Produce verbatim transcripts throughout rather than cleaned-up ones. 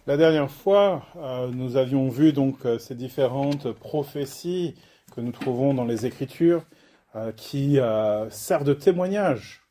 La dernière fois, euh, nous avions vu donc euh, ces différentes prophéties que nous trouvons dans les Écritures euh, qui euh, servent de témoignage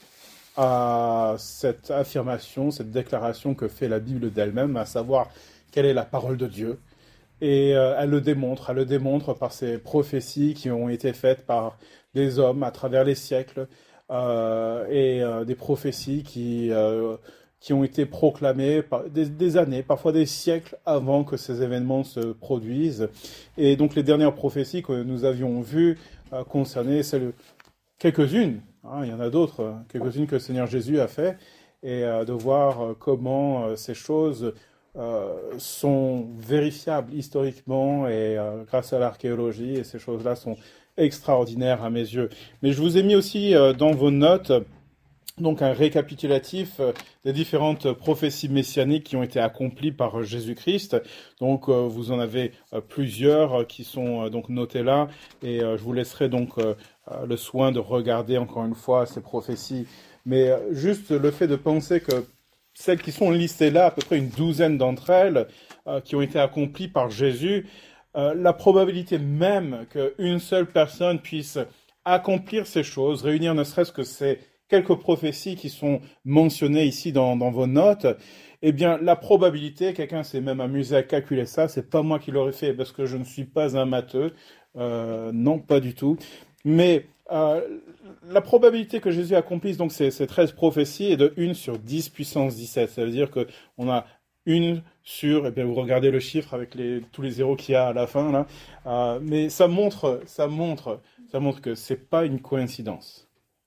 à cette affirmation, cette déclaration que fait la Bible d'elle-même, à savoir quelle est la parole de Dieu. Et euh, elle le démontre, elle le démontre par ces prophéties qui ont été faites par des hommes à travers les siècles euh, et euh, des prophéties qui, euh, qui ont été proclamées par des, des années, parfois des siècles avant que ces événements se produisent. Et donc les dernières prophéties que nous avions vues euh, concernaient celles, quelques-unes, hein, il y en a d'autres, euh, quelques-unes que le Seigneur Jésus a fait, et euh, de voir euh, comment euh, ces choses euh, sont vérifiables historiquement et euh, grâce à l'archéologie, et ces choses-là sont extraordinaires à mes yeux. Mais je vous ai mis aussi euh, dans vos notes donc un récapitulatif euh, des différentes prophéties messianiques qui ont été accomplies par euh, Jésus-Christ. Donc euh, vous en avez euh, plusieurs euh, qui sont euh, donc notées là, et euh, je vous laisserai donc euh, euh, le soin de regarder encore une fois ces prophéties. Mais euh, juste le fait de penser que celles qui sont listées là, à peu près une douzaine d'entre elles, euh, qui ont été accomplies par Jésus, euh, la probabilité même qu'une seule personne puisse accomplir ces choses, réunir ne serait-ce que ces quelques prophéties qui sont mentionnées ici dans, dans vos notes, eh bien, la probabilité, quelqu'un s'est même amusé à calculer ça, c'est pas moi qui l'aurais fait parce que je ne suis pas un matheux, euh, non, pas du tout, mais euh, la probabilité que Jésus accomplisse donc ces, ces treize prophéties est de une sur dix puissance dix-sept, ça veut dire que on a une sur, eh bien, vous regardez le chiffre avec les, tous les zéros qu'il y a à la fin, là, euh, mais ça montre, ça montre, ça montre que c'est pas une coïncidence,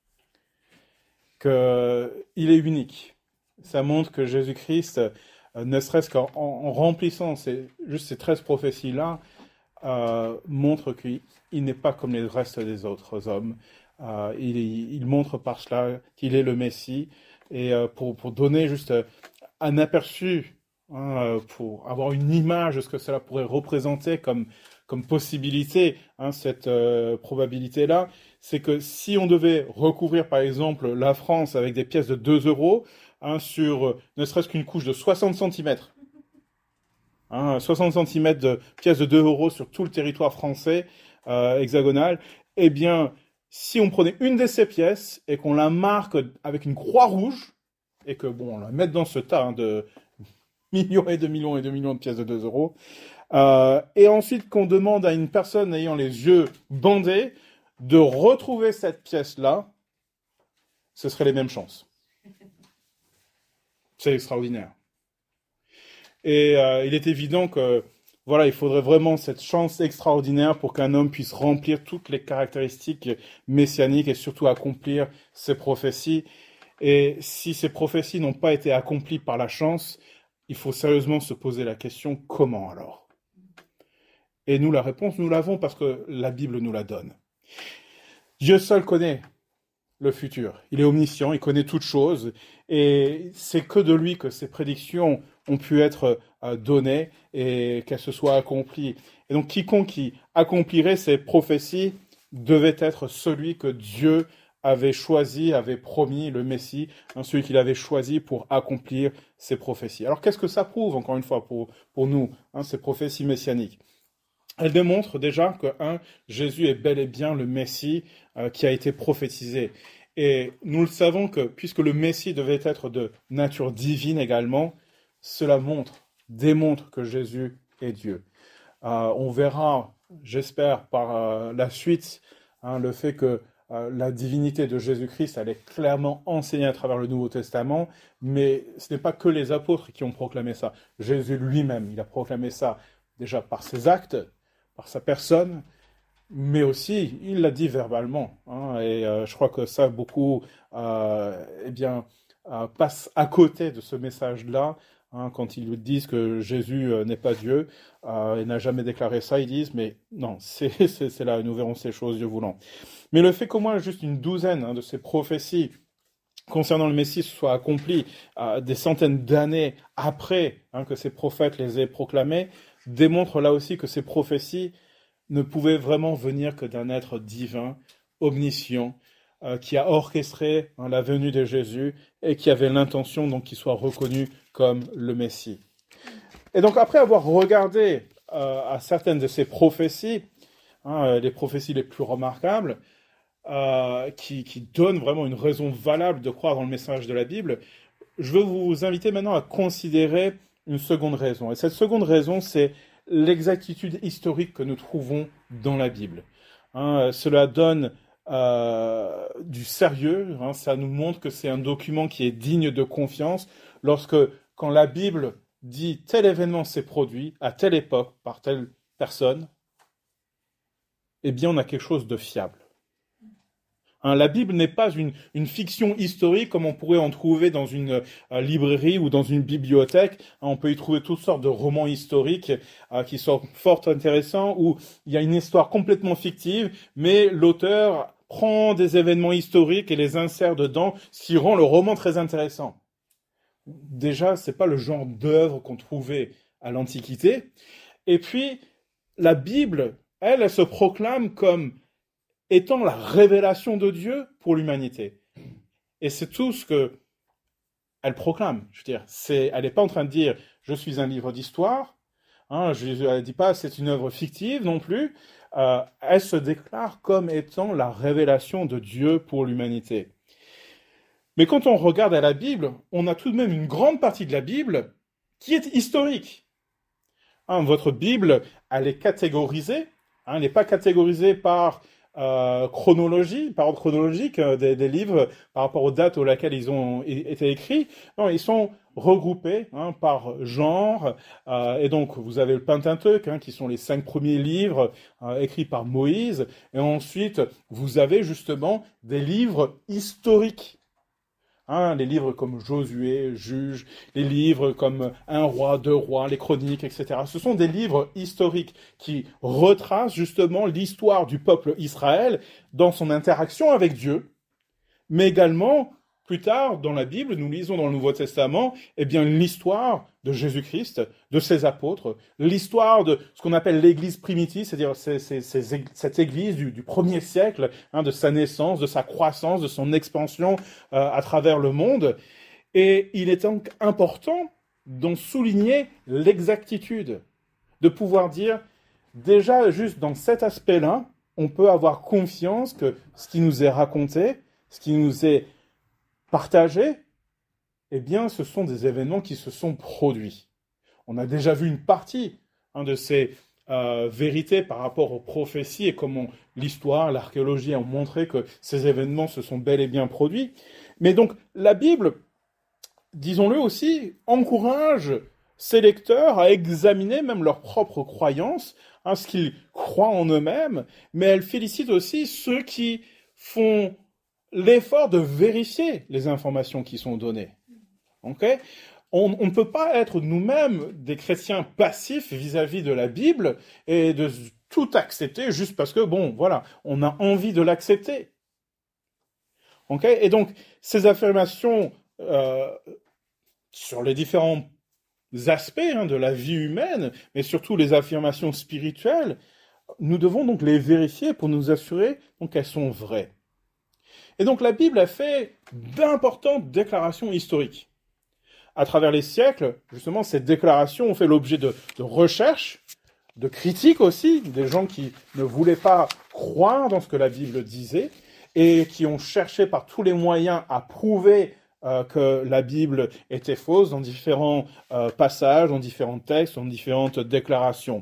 qu'il est unique. Ça montre que Jésus-Christ, euh, ne serait-ce qu'en en remplissant ces, juste ces treize prophéties-là, euh, montre qu'il il n'est pas comme les restes des autres hommes. Euh, il, il montre par cela qu'il est le Messie. Et euh, pour, pour donner juste euh, un aperçu, hein, euh, pour avoir une image de ce que cela pourrait représenter comme, comme possibilité, hein, cette euh, probabilité-là, c'est que si on devait recouvrir par exemple la France avec des pièces de deux euros, hein, sur euh, ne serait-ce qu'une couche de soixante centimètres, hein, soixante centimètres de pièces de deux euros sur tout le territoire français euh, hexagonal, eh bien, si on prenait une de ces pièces et qu'on la marque avec une croix rouge, et que, bon, on la mette dans ce tas, hein, de millions et de millions et de millions de pièces de deux euros, euh, et ensuite qu'on demande à une personne ayant les yeux bandés de retrouver cette pièce-là, ce serait les mêmes chances. C'est extraordinaire. Et euh, il est évident que voilà, il faudrait vraiment cette chance extraordinaire pour qu'un homme puisse remplir toutes les caractéristiques messianiques et surtout accomplir ses prophéties. Et si ces prophéties n'ont pas été accomplies par la chance, il faut sérieusement se poser la question, comment alors? Et nous, la réponse, nous l'avons parce que la Bible nous la donne. Dieu seul connaît le futur. Il est omniscient, il connaît toutes choses, et c'est que de lui que ces prédictions ont pu être euh, données et qu'elles se soient accomplies. Et donc quiconque qui accomplirait ces prophéties devait être celui que Dieu avait choisi, avait promis, le Messie, hein, celui qu'il avait choisi pour accomplir ces prophéties. Alors qu'est-ce que ça prouve, encore une fois, pour, pour nous, hein, ces prophéties messianiques? Elle démontre déjà que, un, Jésus est bel et bien le Messie euh, qui a été prophétisé. Et nous le savons que, puisque le Messie devait être de nature divine également, cela montre, démontre que Jésus est Dieu. Euh, on verra, j'espère, par euh, la suite, hein, le fait que euh, la divinité de Jésus-Christ, elle est clairement enseignée à travers le Nouveau Testament, mais ce n'est pas que les apôtres qui ont proclamé ça. Jésus lui-même, il a proclamé ça déjà par ses actes, par sa personne, mais aussi, il l'a dit verbalement. Hein, et euh, je crois que ça, beaucoup euh, eh bien, euh, passent à côté de ce message-là. Hein, quand ils disent que Jésus euh, n'est pas Dieu euh, et n'a jamais déclaré ça, ils disent, mais non, c'est, c'est, c'est là, nous verrons ces choses, Dieu voulant. Mais le fait qu'au moins juste une douzaine, hein, de ces prophéties concernant le Messie soient accomplies euh, des centaines d'années après, hein, que ces prophètes les aient proclamées, démontre là aussi que ces prophéties ne pouvaient vraiment venir que d'un être divin, omniscient, euh, qui a orchestré, hein, la venue de Jésus et qui avait l'intention donc qu'il soit reconnu comme le Messie. Et donc, après avoir regardé euh, à certaines de ces prophéties, hein, les prophéties les plus remarquables, euh, qui, qui donnent vraiment une raison valable de croire dans le message de la Bible, je veux vous inviter maintenant à considérer une seconde raison. Et cette seconde raison, c'est l'exactitude historique que nous trouvons dans la Bible. Hein, cela donne euh, du sérieux, hein, ça nous montre que c'est un document qui est digne de confiance lorsque, quand la Bible dit tel événement s'est produit à telle époque par telle personne, eh bien on a quelque chose de fiable. Hein, la Bible n'est pas une, une fiction historique comme on pourrait en trouver dans une euh, librairie ou dans une bibliothèque. Hein, on peut y trouver toutes sortes de romans historiques euh, qui sont fort intéressants, où il y a une histoire complètement fictive, mais l'auteur prend des événements historiques et les insère dedans, ce qui rend le roman très intéressant. Déjà, c'est pas le genre d'œuvre qu'on trouvait à l'Antiquité. Et puis, la Bible, elle, elle se proclame comme étant la révélation de Dieu pour l'humanité. Et c'est tout ce que elle proclame. Je veux dire, c'est, elle n'est pas en train de dire « je suis un livre d'histoire hein, », elle ne dit pas « c'est une œuvre fictive » non plus. Euh, elle se déclare comme étant la révélation de Dieu pour l'humanité. Mais quand on regarde à la Bible, on a tout de même une grande partie de la Bible qui est historique. Hein, votre Bible, elle est catégorisée. Hein, elle n'est pas catégorisée par euh, chronologie, par ordre chronologique euh, des, des livres par rapport aux dates auxquelles ils ont été écrits. Non, ils sont regroupés hein, par genre. Euh, et donc, vous avez le Pentateuque, hein, qui sont les cinq premiers livres euh, écrits par Moïse. Et ensuite, vous avez justement des livres historiques. Hein, les livres comme Josué, Juge, les livres comme Un roi, deux rois, les chroniques, et cetera. Ce sont des livres historiques qui retracent justement l'histoire du peuple Israël dans son interaction avec Dieu, mais également, plus tard, dans la Bible, nous lisons dans le Nouveau Testament, eh bien, l'histoire de Jésus-Christ, de ses apôtres, l'histoire de ce qu'on appelle l'Église primitive, c'est-à-dire c'est, c'est, c'est, cette Église du, du premier siècle, hein, de sa naissance, de sa croissance, de son expansion euh, à travers le monde. Et il est donc important d'en souligner l'exactitude, de pouvoir dire, déjà, juste dans cet aspect-là, on peut avoir confiance que ce qui nous est raconté, ce qui nous est partagé, eh bien, ce sont des événements qui se sont produits. On a déjà vu une partie hein, de ces euh, vérités par rapport aux prophéties et comment l'histoire, l'archéologie ont montré que ces événements se sont bel et bien produits. Mais donc, la Bible, disons-le aussi, encourage ses lecteurs à examiner même leurs propres croyances, hein, ce qu'ils croient en eux-mêmes, mais elle félicite aussi ceux qui font l'effort de vérifier les informations qui sont données. Okay? On ne peut pas être nous-mêmes des chrétiens passifs vis-à-vis de la Bible et de tout accepter juste parce que, bon, voilà, on a envie de l'accepter. Okay? Et donc, ces affirmations euh, sur les différents aspects hein, de la vie humaine, mais surtout les affirmations spirituelles, nous devons donc les vérifier pour nous assurer donc, qu'elles sont vraies. Et donc la Bible a fait d'importantes déclarations historiques. À travers les siècles, justement, ces déclarations ont fait l'objet de, de recherches, de critiques aussi, des gens qui ne voulaient pas croire dans ce que la Bible disait et qui ont cherché par tous les moyens à prouver euh, que la Bible était fausse dans différents euh, passages, dans différents textes, dans différentes déclarations.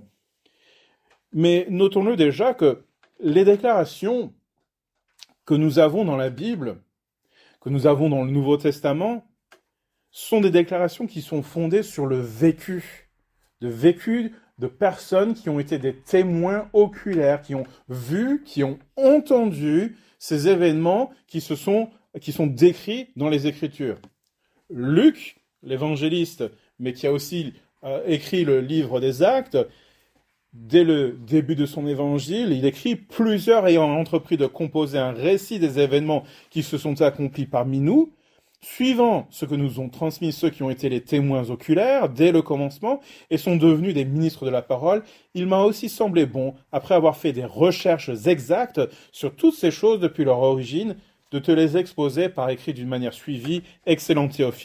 Mais notons-le déjà que les déclarations que nous avons dans la Bible, que nous avons dans le Nouveau Testament, sont des déclarations qui sont fondées sur le vécu, de vécu de personnes qui ont été des témoins oculaires, qui ont vu, qui ont entendu ces événements qui, se sont, qui sont décrits dans les Écritures. Luc, l'évangéliste, mais qui a aussi euh, écrit le livre des Actes, dès le début de son évangile, il écrit « Plusieurs ayant entrepris de composer un récit des événements qui se sont accomplis parmi nous, suivant ce que nous ont transmis ceux qui ont été les témoins oculaires dès le commencement et sont devenus des ministres de la parole, il m'a aussi semblé bon, après avoir fait des recherches exactes sur toutes ces choses depuis leur origine, de te les exposer par écrit d'une manière suivie, excellent Théophile,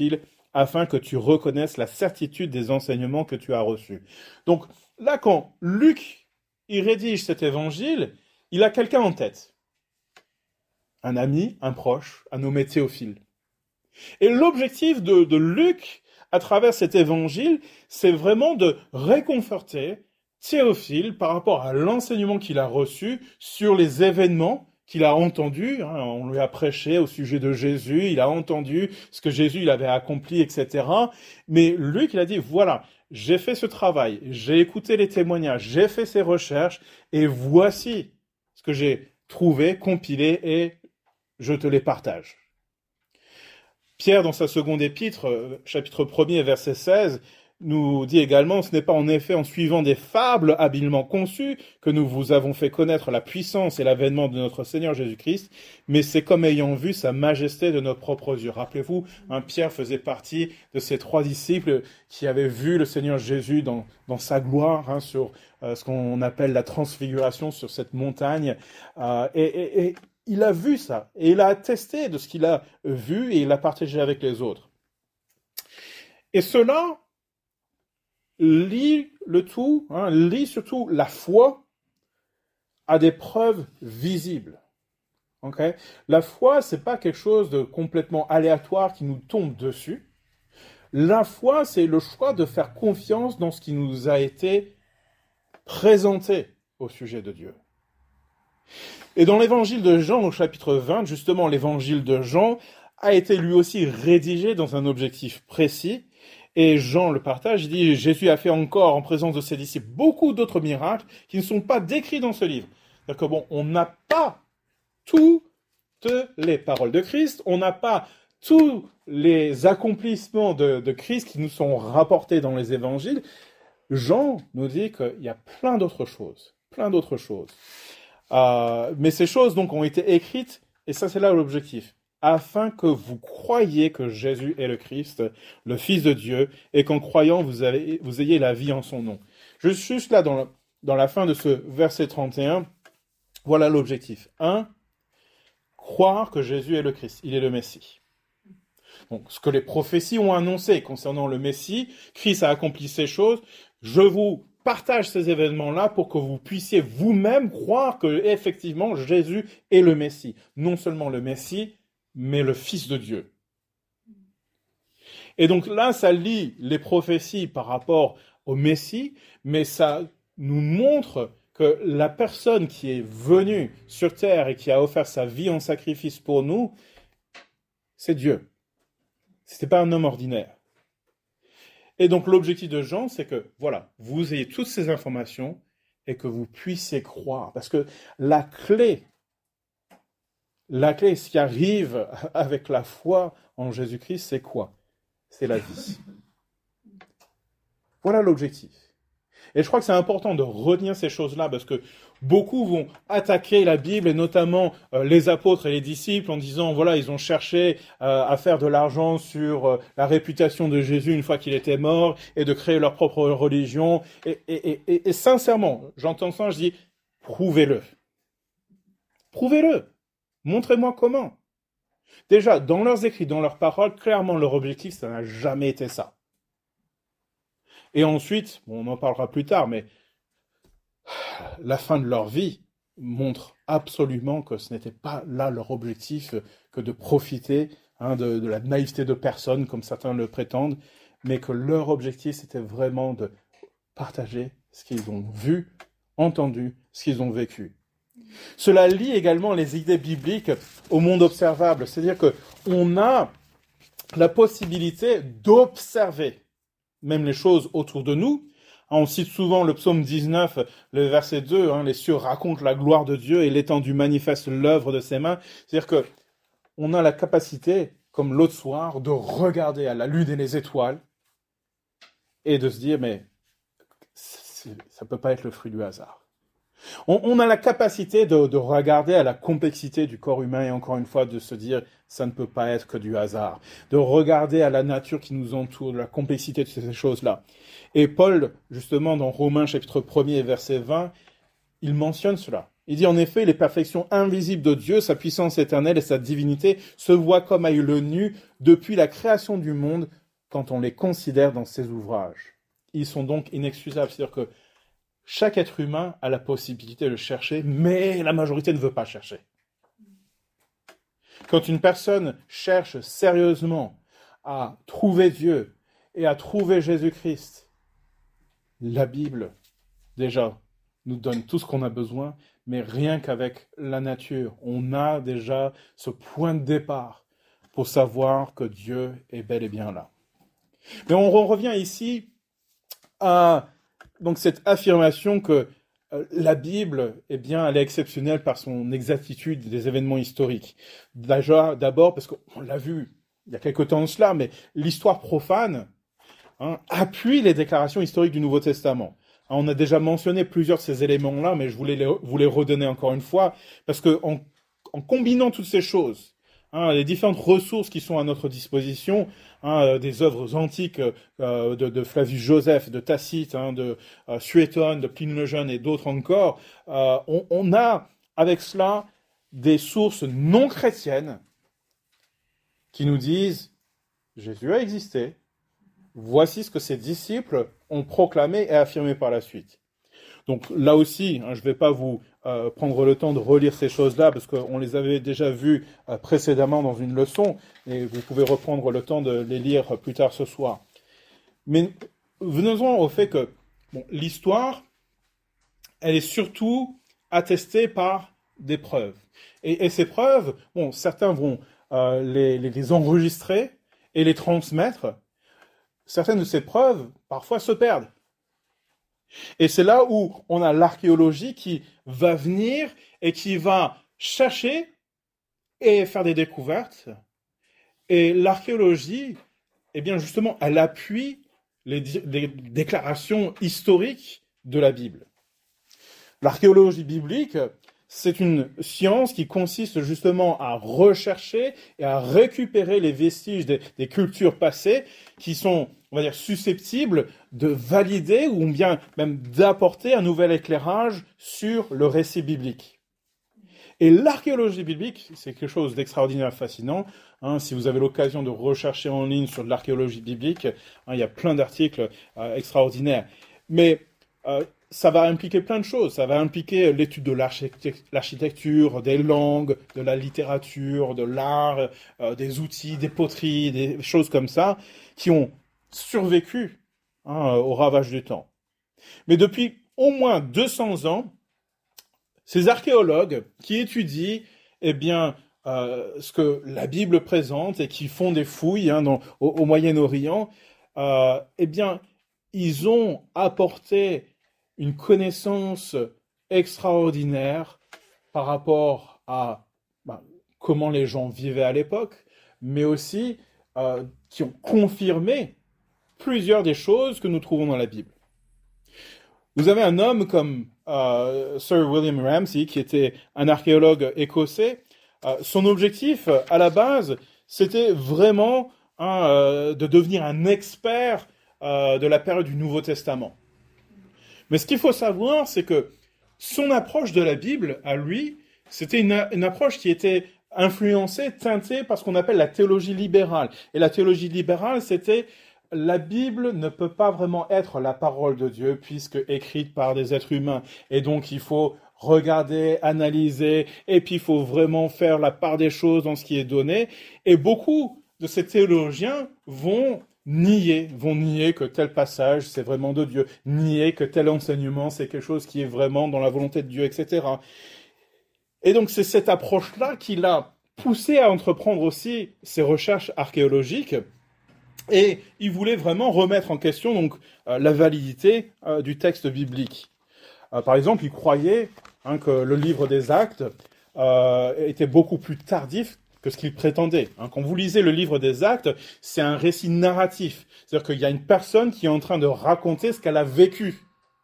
afin que tu reconnaisses la certitude des enseignements que tu as reçus. Donc là, quand Luc il rédige cet évangile, il a quelqu'un en tête. Un ami, un proche, un nommé Théophile. Et l'objectif de, de Luc, à travers cet évangile, c'est vraiment de réconforter Théophile par rapport à l'enseignement qu'il a reçu sur les événements qu'il a entendus. Hein, on lui a prêché au sujet de Jésus, il a entendu ce que Jésus il avait accompli, et cetera. Mais Luc, il a dit, voilà, j'ai fait ce travail, j'ai écouté les témoignages, j'ai fait ces recherches, et voici ce que j'ai trouvé, compilé, et je te les partage. Pierre, dans sa seconde épître, chapitre premier, verset seize, nous dit également, ce n'est pas en effet en suivant des fables habilement conçues que nous vous avons fait connaître la puissance et l'avènement de notre Seigneur Jésus-Christ, mais c'est comme ayant vu sa majesté de nos propres yeux. Rappelez-vous, hein, Pierre faisait partie de ces trois disciples qui avaient vu le Seigneur Jésus dans, dans sa gloire, hein, sur euh, ce qu'on appelle la transfiguration, sur cette montagne, euh, et, et, et il a vu ça, et il a attesté de ce qu'il a vu, et il l'a partagé avec les autres. Et cela lit le tout, hein, lit surtout la foi à des preuves visibles. Okay? La foi, c'est pas quelque chose de complètement aléatoire qui nous tombe dessus. La foi, c'est le choix de faire confiance dans ce qui nous a été présenté au sujet de Dieu. Et dans l'évangile de Jean, au chapitre vingt, justement, l'évangile de Jean a été lui aussi rédigé dans un objectif précis. Et Jean le partage, il dit, Jésus a fait encore en présence de ses disciples beaucoup d'autres miracles qui ne sont pas décrits dans ce livre. C'est-à-dire que bon, on n'a pas toutes les paroles de Christ, on n'a pas tous les accomplissements de, de Christ qui nous sont rapportés dans les évangiles. Jean nous dit qu'il y a plein d'autres choses, plein d'autres choses. Euh, mais ces choses donc ont été écrites, et ça c'est là l'objectif, afin que vous croyiez que Jésus est le Christ, le Fils de Dieu, et qu'en croyant, vous, avez, vous ayez la vie en son nom. Juste, juste là, dans, le, dans la fin de ce verset trente et un, voilà l'objectif. Un, croire que Jésus est le Christ, il est le Messie. Donc, ce que les prophéties ont annoncé concernant le Messie, Christ a accompli ces choses, je vous partage ces événements-là pour que vous puissiez vous-même croire que, effectivement, Jésus est le Messie. Non seulement le Messie, mais le Fils de Dieu. Et donc là, ça lie les prophéties par rapport au Messie, mais ça nous montre que la personne qui est venue sur terre et qui a offert sa vie en sacrifice pour nous, c'est Dieu. C'était pas un homme ordinaire. Et donc l'objectif de Jean, c'est que, voilà, vous ayez toutes ces informations et que vous puissiez croire. Parce que la clé La clé, ce qui arrive avec la foi en Jésus-Christ, c'est quoi? C'est la vie. Voilà l'objectif. Et je crois que c'est important de retenir ces choses-là, parce que beaucoup vont attaquer la Bible, et notamment euh, les apôtres et les disciples, en disant, voilà, ils ont cherché euh, à faire de l'argent sur euh, la réputation de Jésus une fois qu'il était mort, et de créer leur propre religion. Et, et, et, et sincèrement, j'entends ça, je dis, prouvez-le. Prouvez-le. Montrez-moi comment. Déjà, dans leurs écrits, dans leurs paroles, clairement, leur objectif, ça n'a jamais été ça. Et ensuite, bon, on en parlera plus tard, mais la fin de leur vie montre absolument que ce n'était pas là leur objectif que de profiter hein, de, de la naïveté de personnes, comme certains le prétendent, mais que leur objectif, c'était vraiment de partager ce qu'ils ont vu, entendu, ce qu'ils ont vécu. Cela lie également les idées bibliques au monde observable, c'est-à-dire qu'on a la possibilité d'observer même les choses autour de nous. On cite souvent le psaume dix-neuf, le verset deux, hein, les cieux racontent la gloire de Dieu et l'étendue manifeste l'œuvre de ses mains. C'est-à-dire que on a la capacité, comme l'autre soir, de regarder à la lune et les étoiles et de se dire, mais ça ne peut pas être le fruit du hasard. On, on a la capacité de, de regarder à la complexité du corps humain et encore une fois de se dire ça ne peut pas être que du hasard. De regarder à la nature qui nous entoure, de la complexité de ces choses-là. Et Paul, justement, dans Romains chapitre premier verset vingt, il mentionne cela. Il dit en effet, les perfections invisibles de Dieu, sa puissance éternelle et sa divinité se voient comme à l'œil nu depuis la création du monde, quand on les considère dans ces ouvrages. Ils sont donc inexcusables, c'est-à-dire que chaque être humain a la possibilité de chercher, mais la majorité ne veut pas chercher. Quand une personne cherche sérieusement à trouver Dieu et à trouver Jésus-Christ, la Bible, déjà, nous donne tout ce qu'on a besoin, mais rien qu'avec la nature, on a déjà ce point de départ pour savoir que Dieu est bel et bien là. Mais on revient ici à donc, cette affirmation que euh, la Bible, eh bien, elle est exceptionnelle par son exactitude des événements historiques. Déjà, d'abord, parce qu'on l'a vu il y a quelque temps de cela, mais l'histoire profane hein, appuie les déclarations historiques du Nouveau Testament. Hein, on a déjà mentionné plusieurs de ces éléments-là, mais je voulais les, vous les redonner encore une fois, parce que en, en combinant toutes ces choses, hein, les différentes ressources qui sont à notre disposition, hein, des œuvres antiques euh, de, de Flavius Joseph, de Tacite, hein, de euh, Suétone, de Pline le Jeune et d'autres encore, euh, on, on a avec cela des sources non chrétiennes qui nous disent Jésus a existé, voici ce que ses disciples ont proclamé et affirmé par la suite. Donc là aussi, hein, je ne vais pas vous euh, prendre le temps de relire ces choses-là parce qu'on les avait déjà vues euh, précédemment dans une leçon et vous pouvez reprendre le temps de les lire plus tard ce soir. Mais venons-en au fait que bon, l'histoire, elle est surtout attestée par des preuves. Et, et ces preuves, bon, certains vont euh, les, les, les enregistrer et les transmettre. Certaines de ces preuves, parfois, se perdent. Et c'est là où on a l'archéologie qui va venir et qui va chercher et faire des découvertes. Et l'archéologie, eh bien justement, elle appuie les, les déclarations historiques de la Bible. L'archéologie biblique, c'est une science qui consiste justement à rechercher et à récupérer les vestiges des, des cultures passées qui sont, on va dire, susceptibles de valider ou bien même d'apporter un nouvel éclairage sur le récit biblique. Et l'archéologie biblique, c'est quelque chose d'extraordinaire, fascinant. Hein, si vous avez l'occasion de rechercher en ligne sur de l'archéologie biblique, hein, il y a plein d'articles euh, extraordinaires. Mais euh, ça va impliquer plein de choses. Ça va impliquer l'étude de l'architecture, des langues, de la littérature, de l'art, euh, des outils, des poteries, des choses comme ça, qui ont survécu hein, au ravage du temps. Mais depuis au moins deux cents ans, ces archéologues qui étudient eh bien, euh, ce que la Bible présente et qui font des fouilles hein, dans, au, au Moyen-Orient, euh, eh bien, ils ont apporté une connaissance extraordinaire par rapport à ben, comment les gens vivaient à l'époque, mais aussi euh, qui ont confirmé plusieurs des choses que nous trouvons dans la Bible. Vous avez un homme comme euh, Sir William Ramsay, qui était un archéologue écossais. Euh, son objectif, à la base, c'était vraiment hein, euh, de devenir un expert euh, de la période du Nouveau Testament. Mais ce qu'il faut savoir, c'est que son approche de la Bible, à lui, c'était une, une approche qui était influencée, teintée par ce qu'on appelle la théologie libérale. Et la théologie libérale, c'était la Bible ne peut pas vraiment être la parole de Dieu puisque écrite par des êtres humains. Et donc, il faut regarder, analyser, et puis il faut vraiment faire la part des choses dans ce qui est donné. Et beaucoup de ces théologiens vont nier, vont nier que tel passage, c'est vraiment de Dieu, nier que tel enseignement, c'est quelque chose qui est vraiment dans la volonté de Dieu, et cetera. Et donc, c'est cette approche-là qui l'a poussé à entreprendre aussi ses recherches archéologiques. Et il voulait vraiment remettre en question donc euh, la validité euh, du texte biblique. Euh, par exemple, il croyait hein, que le livre des Actes euh, était beaucoup plus tardif que ce qu'il prétendait. Hein. Quand vous lisez le livre des Actes, c'est un récit narratif. C'est-à-dire qu'il y a une personne qui est en train de raconter ce qu'elle a vécu. Okay ?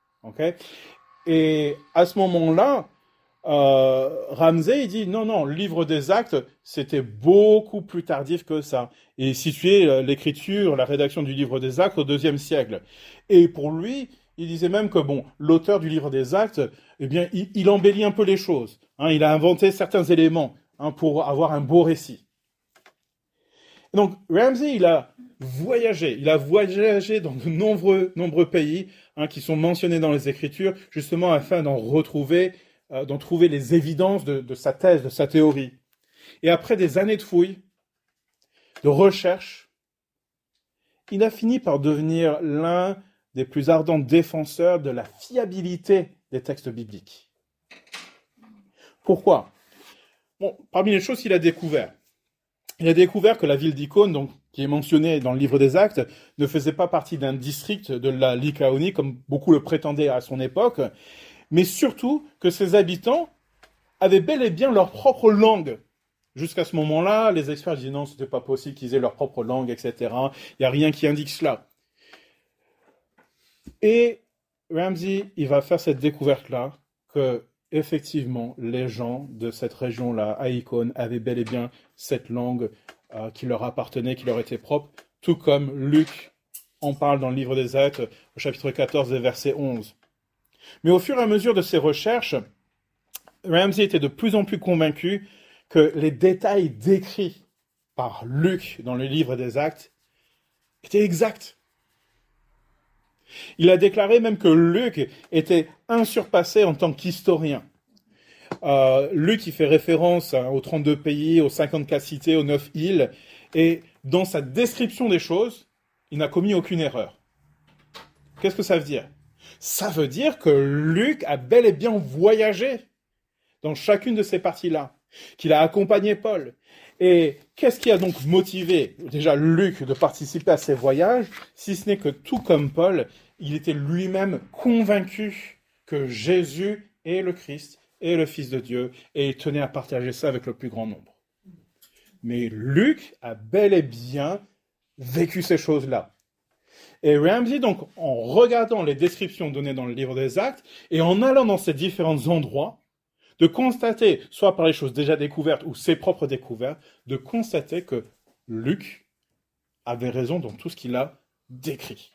Et à ce moment-là, Euh, Ramsay, il dit non, non, le livre des Actes, c'était beaucoup plus tardif que ça. Et il situait l'écriture, la rédaction du livre des Actes au deuxième siècle. Et pour lui, il disait même que bon, l'auteur du livre des Actes, eh bien, il, il embellit un peu les choses. Hein, il a inventé certains éléments hein, pour avoir un beau récit. Donc, Ramsey, il a voyagé. Il a voyagé dans de nombreux, nombreux pays hein, qui sont mentionnés dans les Écritures, justement afin d'en retrouver, euh, d'en trouver les évidences de, de sa thèse, de sa théorie. Et après des années de fouilles, de recherche, il a fini par devenir l'un des plus ardents défenseurs de la fiabilité des textes bibliques. Pourquoi ? Bon, parmi les choses qu'il a découvert, il a découvert que la ville d'Icône, donc, qui est mentionnée dans le livre des Actes, ne faisait pas partie d'un district de la Lycaonie, comme beaucoup le prétendaient à son époque, mais surtout que ses habitants avaient bel et bien leur propre langue. Jusqu'à ce moment-là, les experts disaient non, ce n'était pas possible qu'ils aient leur propre langue, et cetera. Il n'y a rien qui indique cela. Et Ramsey, il va faire cette découverte-là, que effectivement, les gens de cette région-là, à Icône, avaient bel et bien cette langue euh, qui leur appartenait, qui leur était propre, tout comme Luc en parle dans le livre des Actes, au chapitre quatorze, verset onze. Mais au fur et à mesure de ses recherches, Ramsey était de plus en plus convaincu que les détails décrits par Luc dans le livre des Actes étaient exacts. Il a déclaré même que Luc était insurpassé en tant qu'historien. Euh, Luc, il fait référence hein, aux trente-deux pays, aux cinquante-quatre cités, aux neuf îles, et dans sa description des choses, il n'a commis aucune erreur. Qu'est-ce que ça veut dire ? Ça veut dire que Luc a bel et bien voyagé dans chacune de ces parties-là, qu'il a accompagné Paul. Et qu'est-ce qui a donc motivé déjà Luc de participer à ces voyages, si ce n'est que tout comme Paul, il était lui-même convaincu que Jésus est le Christ, est le Fils de Dieu, et il tenait à partager ça avec le plus grand nombre. Mais Luc a bel et bien vécu ces choses-là. Et Ramsey, donc, en regardant les descriptions données dans le livre des Actes, et en allant dans ces différents endroits, de constater, soit par les choses déjà découvertes ou ses propres découvertes, de constater que Luc avait raison dans tout ce qu'il a décrit.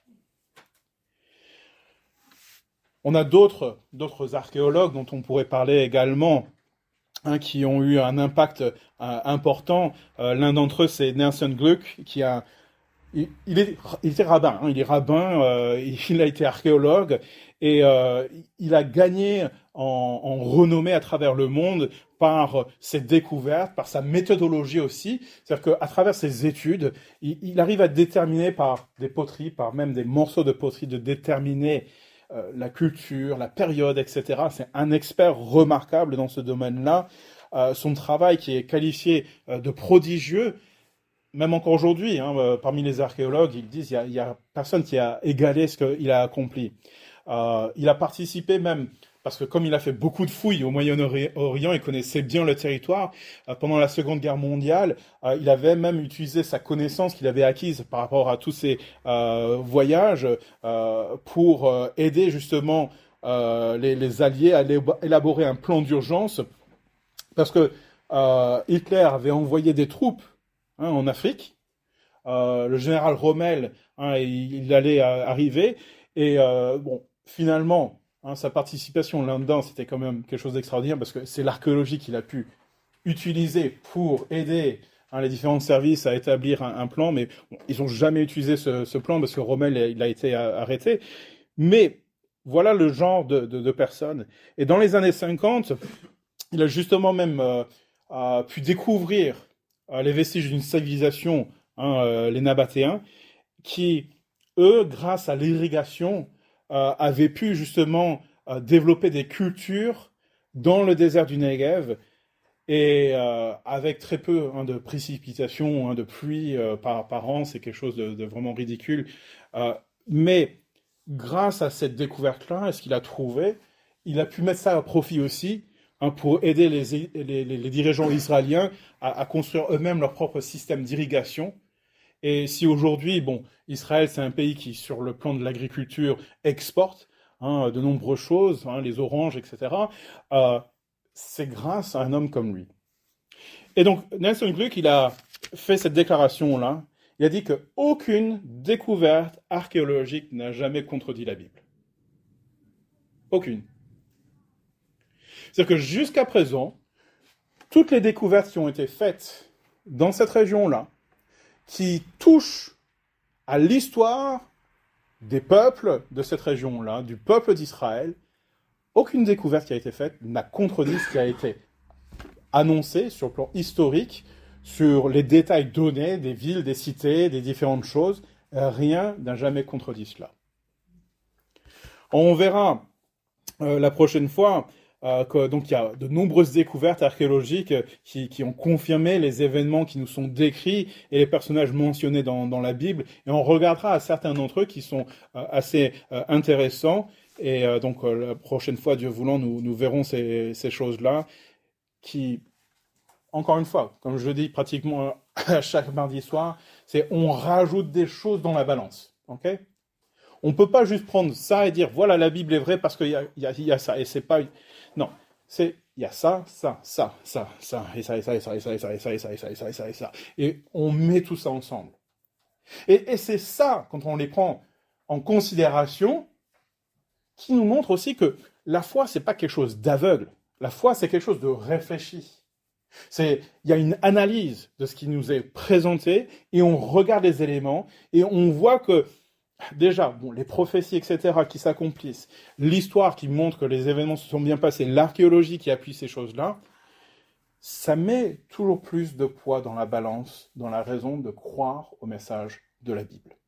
On a d'autres, d'autres archéologues dont on pourrait parler également, hein, qui ont eu un impact euh, important. Euh, l'un d'entre eux, c'est Nelson Gluck, qui a Il, il, est, il était rabbin, hein, il est rabbin, euh, il a été archéologue et euh, il a gagné en, en renommée à travers le monde par ses découvertes, par sa méthodologie aussi. C'est-à-dire qu'à travers ses études, il, il arrive à déterminer par des poteries, par même des morceaux de poterie, de déterminer euh, la culture, la période, et cetera. C'est un expert remarquable dans ce domaine-là. Euh, son travail qui est qualifié euh, de prodigieux, même encore aujourd'hui, hein, euh, parmi les archéologues, ils disent qu'il n'y a, a personne qui a égalé ce qu'il a accompli. Euh, il a participé même, parce que comme il a fait beaucoup de fouilles au Moyen-Orient, il connaissait bien le territoire. Euh, pendant la Seconde Guerre mondiale, euh, il avait même utilisé sa connaissance qu'il avait acquise par rapport à tous ces euh, voyages euh, pour euh, aider justement euh, les, les Alliés à élaborer un plan d'urgence, parce que euh, Hitler avait envoyé des troupes Hein, en Afrique. Euh, le général Rommel, hein, il, il allait euh, arriver. Et euh, bon, finalement, hein, sa participation là-dedans, c'était quand même quelque chose d'extraordinaire parce que c'est l'archéologie qu'il a pu utiliser pour aider hein, les différents services à établir un, un plan. Mais bon, ils n'ont jamais utilisé ce, ce plan parce que Rommel, il a été arrêté. Mais voilà le genre de, de, de personnes. Et dans les années cinquante, il a justement même euh, euh, pu découvrir les vestiges d'une civilisation, hein, euh, les Nabatéens, qui, eux, grâce à l'irrigation, euh, avaient pu justement euh, développer des cultures dans le désert du Negev, et euh, avec très peu hein, de précipitations, hein, de pluie euh, par, par an, c'est quelque chose de, de vraiment ridicule. Euh, mais grâce à cette découverte-là, et ce qu'il a trouvé, il a pu mettre ça à profit aussi, pour aider les, les, les dirigeants israéliens à, à construire eux-mêmes leur propre système d'irrigation. Et si aujourd'hui, bon, Israël, c'est un pays qui, sur le plan de l'agriculture, exporte hein, de nombreuses choses, hein, les oranges, et cetera, euh, c'est grâce à un homme comme lui. Et donc, Nelson Gluck, il a fait cette déclaration-là. Il a dit qu'aucune découverte archéologique n'a jamais contredit la Bible. Aucune. C'est-à-dire que jusqu'à présent, toutes les découvertes qui ont été faites dans cette région-là, qui touche à l'histoire des peuples de cette région-là, du peuple d'Israël, aucune découverte qui a été faite n'a contredit ce qui a été annoncé sur le plan historique, sur les détails donnés des villes, des cités, des différentes choses. Rien n'a jamais contredit cela. On verra euh, la prochaine fois euh, que donc il y a de nombreuses découvertes archéologiques qui, qui ont confirmé les événements qui nous sont décrits et les personnages mentionnés dans, dans la Bible. Et on regardera à certains d'entre eux qui sont euh, assez euh, intéressants. Et euh, donc euh, la prochaine fois, Dieu voulant, nous, nous verrons ces, ces choses-là qui, encore une fois, comme je le dis pratiquement à chaque mardi soir, c'est on rajoute des choses dans la balance. Ok ? On ne peut pas juste prendre ça et dire voilà la Bible est vraie parce qu'il y a, y a, y a ça et c'est pas non c'est il y a ça ça ça ça ça et ça et ça et ça et ça et ça et ça et ça et ça et ça et ça et ça et on met tout ça ensemble et, et c'est ça quand on les prend en considération qui nous montre aussi que la foi c'est pas quelque chose d'aveugle, la foi c'est quelque chose de réfléchi. C'est, il y a une analyse de ce qui nous est présenté et on regarde les éléments et on voit que déjà, bon, les prophéties, et cetera, qui s'accomplissent, l'histoire qui montre que les événements se sont bien passés, l'archéologie qui appuie ces choses-là, ça met toujours plus de poids dans la balance, dans la raison de croire au message de la Bible.